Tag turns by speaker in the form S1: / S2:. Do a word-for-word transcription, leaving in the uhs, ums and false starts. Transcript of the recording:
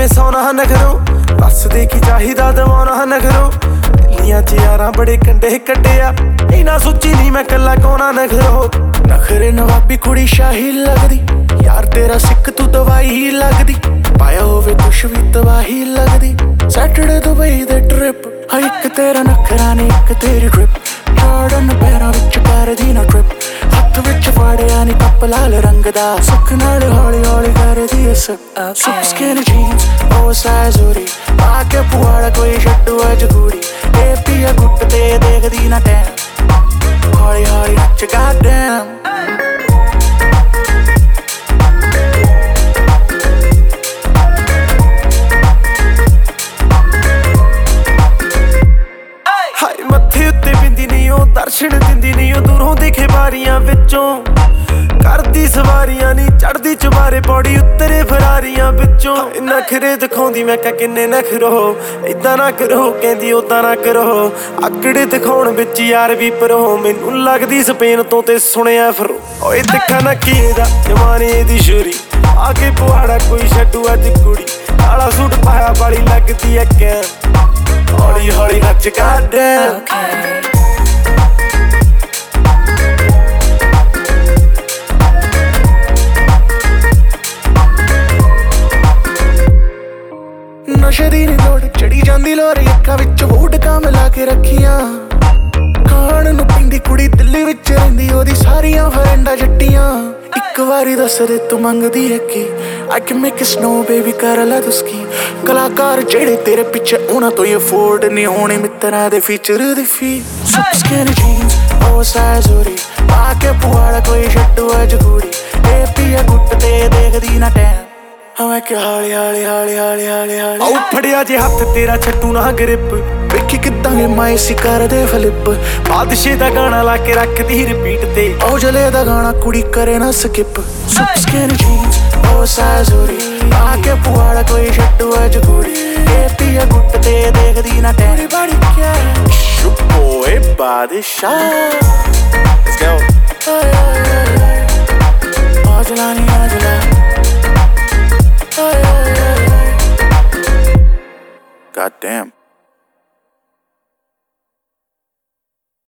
S1: ਕਿਵੇਂ ਸੌਣਾ ਨਖਰੋ ਦੱਸ ਦੇ ਕੀ ਚਾਹੀਦਾ ਦਵਾਉਣਾ ਨਖਰੋ ਲੀਆਂ ਚ ਯਾਰਾਂ ਬੜੇ ਕੰਡੇ ਕੱਢਿਆ ਇਹਨਾਂ ਸੋਚੀ ਨਹੀਂ ਮੈਂ ਕੱਲਾ ਕੋਣਾ ਨਖਰੋ ਨਖਰੇ ਨਵਾਬੀ ਕੁੜੀ ਸ਼ਾਹੀ ਲੱਗਦੀ ਯਾਰ ਤੇਰਾ ਸਿੱਖ ਤੂੰ ਦਵਾਈ ਲੱਗਦੀ ਪਾਇਆ ਹੋਵੇ ਕੁਛ ਵੀ ਤਬਾਹੀ ਲੱਗਦੀ ਸੈਟਰਡੇ ਦੁਬਈ ਦੇ ਟ੍ਰਿਪ ਹਾਂ ਇੱਕ ਤੇਰਾ ਨਖਰਾ ਨੇ ਇੱਕ ਤੇਰੀ ਡ੍ਰਿਪ ਜਾਰਡਨ ਪੈਰਾਂ ਵਿੱਚ ਕਰਦੀ ਨਾ ਟ੍ਰਿਪ ਹੱਥ ਵਿੱਚ ਫੜਿਆ ਨੀ ਕੱਪ ਲਾਲ ਰੰਗ ਦਾ ਸੁੱਖ ਨਾਲ ਹੌਲੀ ਹੌਲੀ ਕਰਦੀ ਐ ਸਭ ਸੁਪ ਸਕਿਨ ਜੀਨਸ ਓਵਰਸਾਈਜ਼ ਹੋਰੀ ਪਾ ਕੇ ਪੁਆੜਾ ਕੋਈ ਛੱਡੂ ਅੱਜ ਕੁੜੀ ਇਹ ਪੀਆ ਗੁੱਟ ਤੇ ਦੇਖਦੀ ਨਾ ਟੈਮ ਹੌਲੀ ਹੌਲੀ ਨੱਚ goddamn ਦਰਸ਼ਨ ਦਿੰਦੀ ਨਹੀਂ ਉਹ ਦੂਰੋਂ ਦਿਖੇ ਬਾਰੀਆਂ ਵਿੱਚੋਂ ਕਰਦੀ ਸਵਾਰੀਆਂ ਨੀ ਚੜਦੀ ਚੁਬਾਰੇ ਪੌੜੀ ਉੱਤਰੇ ਫਰਾਰੀਆਂ ਵਿੱਚੋਂ ਨਖਰੇ ਦਿਖਾਉਂਦੀ ਮੈਂ ਕਿਹਾ ਕਿੰਨੇ ਨਖਰੋ ਏਦਾਂ ਨਾ ਕਰੋ ਕਹਿੰਦੀ ਓਦਾਂ ਨਾ ਕਰੋ ਆਕੜੇ ਦਿਖਾਉਣ ਵਿੱਚ ਯਾਰ ਵੀ ਪਰੋ ਮੈਨੂੰ ਲੱਗਦੀ ਸਪੇਨ ਤੋਂ ਤੇ ਸੁਣਿਆ ਫਿਰ ਓਏ ਦੇਖਾ ਨਾ ਕੀ ਇਹਦਾ ਜਵਾਨੀ ਦੀ ਸ਼ੂਰੀ ਆ ਕੇ ਪੁਆੜਾ ਕੋਈ ਛੱਡੂ ਅੱਜ ਕੁੜੀ ਕਾਲਾ ਸੂਟ ਪਾਇਆ ਵਾਲੀ ਲੱਗਦੀ ਐ ਕੈਂ ਹੌਲੀ ਹੌਲੀ ਨੱਚ goddamn ਨਸ਼ੇ ਦੀ ਨੀ ਲੋੜ ਚੜੀ ਜਾਂਦੀ ਲੋਰ ਅੱਖਾਂ ਵਿੱਚ ਵੋਡਕਾ ਮਿਲਾ ਕੇ ਰੱਖੀਆਂ ਖਾਣ ਨੂੰ ਪੀਂਦੀ ਕੁੜੀ ਦਿੱਲੀ ਵਿੱਚ ਰਹਿੰਦੀ ਉਹਦੀ ਸਾਰੀਆਂ ਫਰੈਂਡਾਂ ਜੱਟੀਆਂ ਇੱਕ ਵਾਰੀ ਦੱਸ ਦੇ ਤੂੰ ਮੰਗਦੀ ਹੈ ਕੀ I can make it snow baby ਕਰ ਲੈ ਤੁਸਕੀ ਕਲਾਕਾਰ ਜਿਹੜੇ ਤੇਰੇ ਪਿੱਛੇ ਉਹਨਾਂ ਤੋਂ ਹੀ ਅਫੋਰਡ ਨਹੀਂ ਹੋਣੇ ਮਿੱਤਰਾਂ ਦੇ ਫੀਚਰ ਦੀ ਫੀ ਸੁਪ ਸਕਿਨ ਜੀਨਸ ਓਵਰਸਾਈਜ਼ ਹੋਰੀ ਪਾ ਕੇ ਪੁਆੜਾ ਕੋਈ ਛੱਡੂ ਅੱਜ ਕੁੜੀ ਇਹ ਪੀਆ ਗੁੱਟ ਤੇ ਦੇਖਦੀ ਨਾ ਟੈਮ ਮੈਂ ਕਿ ਹਾਲੀ ਹਾਲੀ ਹਾਲੀ ਹਾਲੀ ਹਾਲੀ ਹਾਲੀ ਆਉ ਫੜਿਆ ਜੇ ਹੱਥ ਤੇਰਾ ਛੱਟੂ ਨਾ ਗ੍ਰਿਪ ਵੇਖੀ ਕਿੱਦਾਂ ਗੇ ਮਾਇਸੀ ਕਰਦੇ ਫਲਿੱਪ ਬਾਦਸ਼ਾਹ ਦਾ ਗਾਣਾ ਲਾ ਕੇ ਰੱਖਦੀ ਰਿਪੀਟ ਤੇ ਉਹ ਜਲੇ ਦਾ ਗਾਣਾ ਕੁੜੀ ਕਰੇ ਨਾ ਸਕਿਪ ਸੁਪ ਸਕਿਨ ਜੀਨਸ ਓਵਰਸਾਈਜ਼ ਹੋਰੀ ਆ ਕੇ ਪੁਆੜਾ ਕੋਈ ਛੱਡੂ ਅੱਜ ਕੁੜੀ ਇਹ ਪੀਆ ਗੁੱਟ ਤੇ ਦੇਖਦੀ ਨਾ ਟੈਰੀ ਬੜੀ ਕਿਆ ਸ਼ੁਪੋ ਏ ਬਾਦਸ਼ਾਹ Let's go